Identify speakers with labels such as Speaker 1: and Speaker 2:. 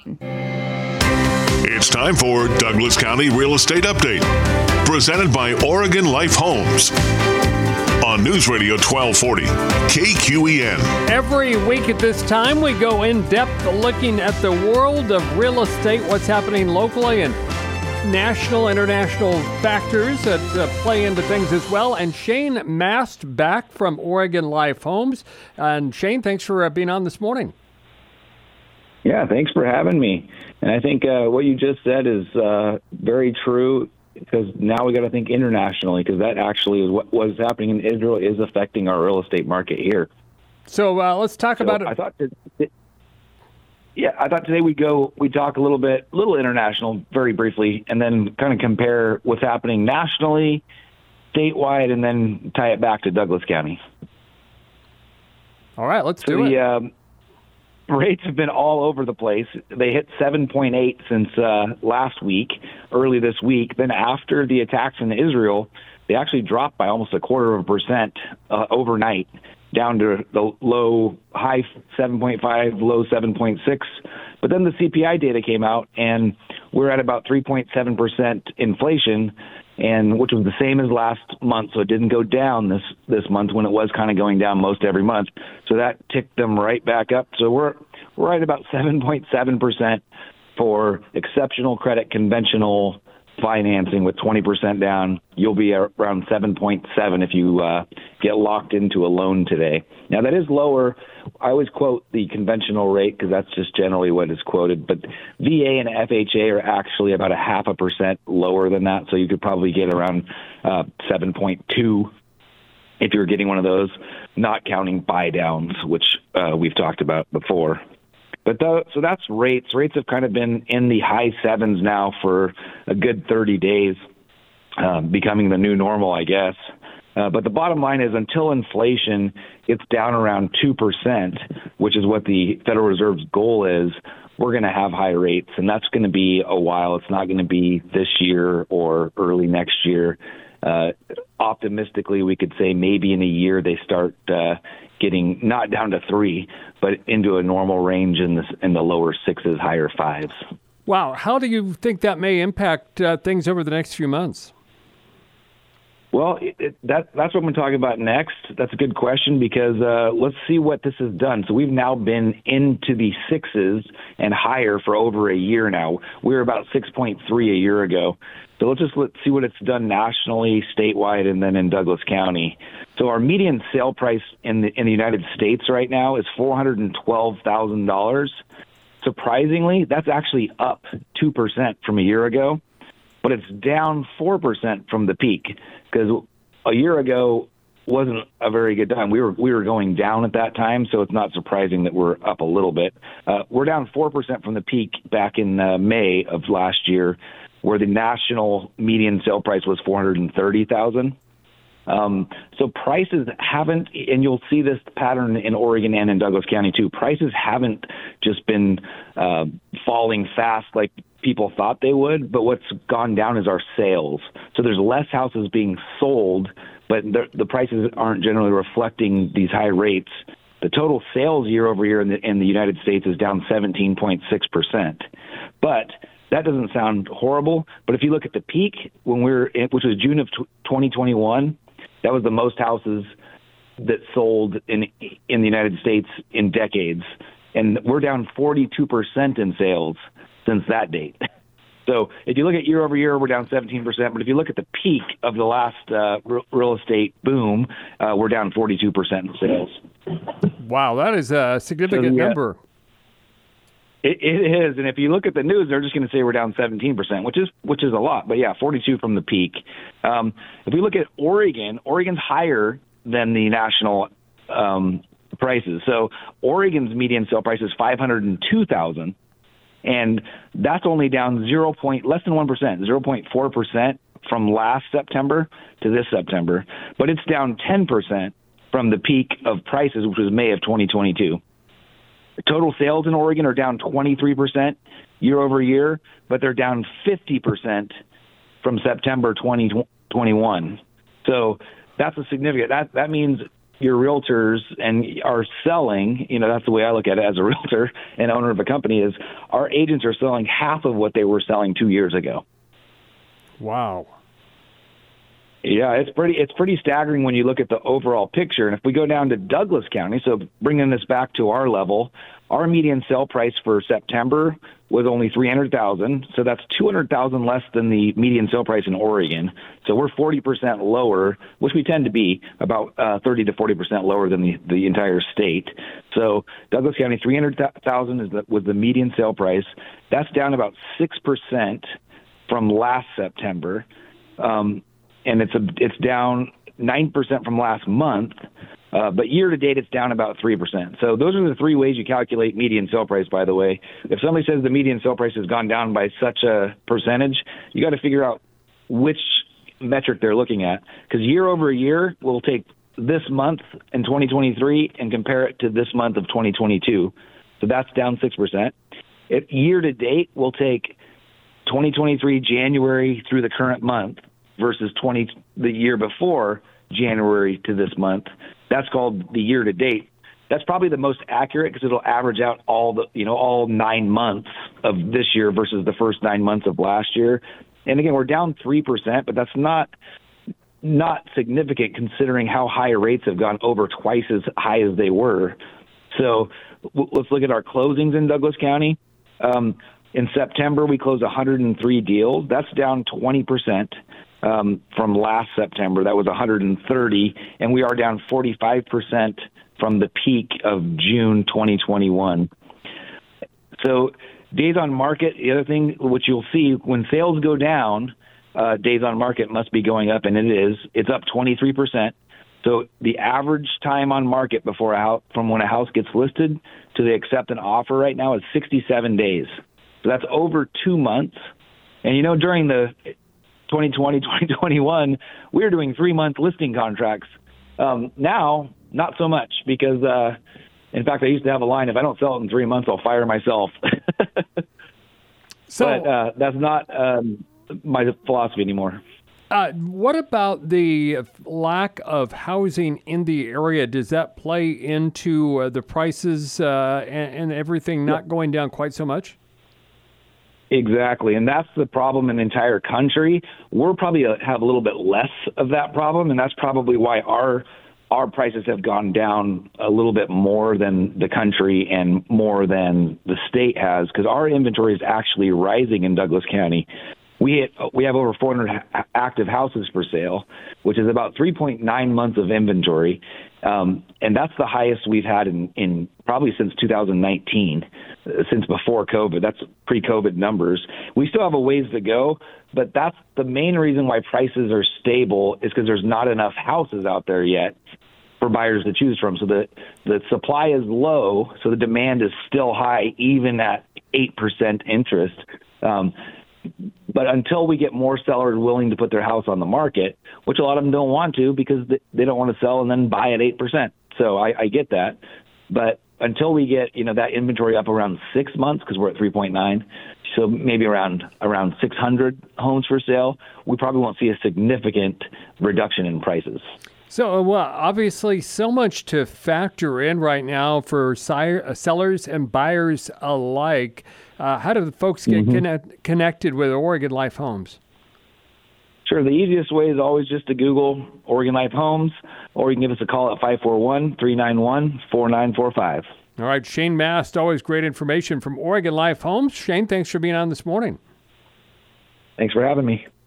Speaker 1: It's time for Douglas County Real Estate Update, presented by Oregon Life Homes on News Radio 1240 KQEN.
Speaker 2: Every week at this time, we go in depth looking at the world of real estate, what's happening locally, and national, international factors that play into things as well. And Shane Mast back from Oregon Life Homes. And Shane, thanks for being on this morning.
Speaker 3: Yeah, thanks for having me. And I think what you just said is very true, because now we got to think internationally, because that actually is what's happening in Israel is affecting our real estate market here.
Speaker 2: So let's talk about it.
Speaker 3: I thought today we'd talk a little international, very briefly, and then kind of compare what's happening nationally, statewide, and then tie it back to Douglas County.
Speaker 2: All right, let's do it.
Speaker 3: Rates have been all over the place. They hit 7.8 since last week, early this week. Then after the attacks in Israel, they actually dropped by almost 0.25% overnight, down to the high 7.5, low 7.6. But then the CPI data came out, and we're at about 3.7% inflation, and which was the same as last month, so it didn't go down this month when it was kind of going down most every month. So that ticked them right back up. So we're at about 7.7% for exceptional credit, conventional financing with 20% down. You'll be around 7.7 if you get locked into a loan today. Now, that is lower. I always quote the conventional rate because that's just generally what is quoted. But VA and FHA are actually about 0.5% lower than that. So you could probably get around 7.2 if you're getting one of those, not counting buy downs, which we've talked about before. But so that's rates. Rates have kind of been in the high sevens now for a good 30 days, becoming the new normal, I guess. But the bottom line is, until inflation gets down around 2%, which is what the Federal Reserve's goal is, we're going to have high rates, and that's going to be a while. It's not going to be this year or early next year. Optimistically, we could say maybe in a year they start getting not down to 3, but into a normal range in the lower 6s, higher 5s.
Speaker 2: Wow. How do you think that may impact things over the next few months?
Speaker 3: Well, that's what I'm going to talk about next. That's a good question, because let's see what this has done. So we've now been into the 6s and higher for over a year now. We were about 6.3 a year ago. So let's see what it's done nationally, statewide, and then in Douglas County. So our median sale price in the United States right now is $412,000. Surprisingly, that's actually up 2% from a year ago, but it's down 4% from the peak, because a year ago wasn't a very good time. We were going down at that time, so it's not surprising that we're up a little bit. We're down 4% from the peak back in May of last year, where the national median sale price was $430,000. So prices haven't, and you'll see this pattern in Oregon and in Douglas County too, prices haven't just been falling fast like people thought they would, but what's gone down is our sales. So there's less houses being sold, but the prices aren't generally reflecting these high rates. The total sales year over year in the United States is down 17.6%. But that doesn't sound horrible. But if you look at the peak, which was June of 2021, that was the most houses that sold in the United States in decades. And we're down 42% in sales since that date. So if you look at year over year, we're down 17%. But if you look at the peak of the last real estate boom, we're down 42% in sales.
Speaker 2: Wow, that is a significant number.
Speaker 3: It is, and if you look at the news, they're just going to say we're down 17%, which is a lot. But yeah, 42 from the peak. If we look at Oregon's higher than the national prices. So Oregon's median sale price is $502,000, and that's only down less than 1%, 0.4% from last September to this September. But it's down 10% from the peak of prices, which was May of 2022. Total sales in Oregon are down 23% year over year, but they're down 50% from September 2021. So that's a significant. That means your realtors and are selling, that's the way I look at it as a realtor and owner of a company, is our agents are selling half of what they were selling 2 years ago.
Speaker 2: Wow.
Speaker 3: Yeah, it's pretty staggering when you look at the overall picture. And if we go down to Douglas County, so bringing this back to our level, our median sale price for September was only $300,000. So that's $200,000 less than the median sale price in Oregon. So we're 40% lower, which we tend to be about 30 to 40% lower than the entire state. So Douglas County, $300,000 was the median sale price. That's down about 6% from last September. And it's down 9% from last month, but year to date it's down about 3%. So those are the three ways you calculate median sale price, by the way. If somebody says the median sale price has gone down by such a percentage, you got to figure out which metric they're looking at, because year over year we'll take this month in 2023 and compare it to this month of 2022. So that's down 6%. Year to date, we'll take 2023 January through the current month versus the year before January to this month. That's called the year to date. That's probably the most accurate because it'll average out all 9 months of this year versus the first 9 months of last year. And again, we're down 3%, but that's not significant considering how high rates have gone over twice as high as they were. So let's look at our closings in Douglas County. In September, we closed 103 deals. That's down 20%. From last September. That was 130, and we are down 45% from the peak of June 2021. So days on market, the other thing which you'll see, when sales go down, days on market must be going up, and it is. It's up 23%. So the average time on market from when a house gets listed to they accept an offer right now is 67 days. So that's over 2 months. And during the 2020, 2021, we were doing 3-month listing contracts. Now, not so much because, in fact, I used to have a line, if I don't sell it in 3 months, I'll fire myself. But that's not my philosophy anymore.
Speaker 2: What about the lack of housing in the area? Does that play into the prices and everything not going down quite so much?
Speaker 3: Exactly, and that's the problem in the entire country. We're probably have a little bit less of that problem, and that's probably why our prices have gone down a little bit more than the country and more than the state has, because our inventory is actually rising in Douglas County. We have over 400 active houses for sale, which is about 3.9 months of inventory, and that's the highest we've had in probably since 2019, since before COVID. That's pre-COVID numbers. We still have a ways to go, but that's the main reason why prices are stable is because there's not enough houses out there yet for buyers to choose from. So the supply is low, so the demand is still high, even at 8% interest. But until we get more sellers willing to put their house on the market, which a lot of them don't want to because they don't want to sell and then buy at 8%. So I get that. But until we get, that inventory up around 6 months, because we're at 3.9, so maybe around 600 homes for sale, we probably won't see a significant reduction in prices.
Speaker 2: So, obviously, so much to factor in right now for sellers and buyers alike. How do the folks get connected with Oregon Life Homes?
Speaker 3: Sure. The easiest way is always just to Google Oregon Life Homes, or you can give us a call at 541-391-4945.
Speaker 2: All right. Shane Mast, always great information from Oregon Life Homes. Shane, thanks for being on this morning.
Speaker 3: Thanks for having me.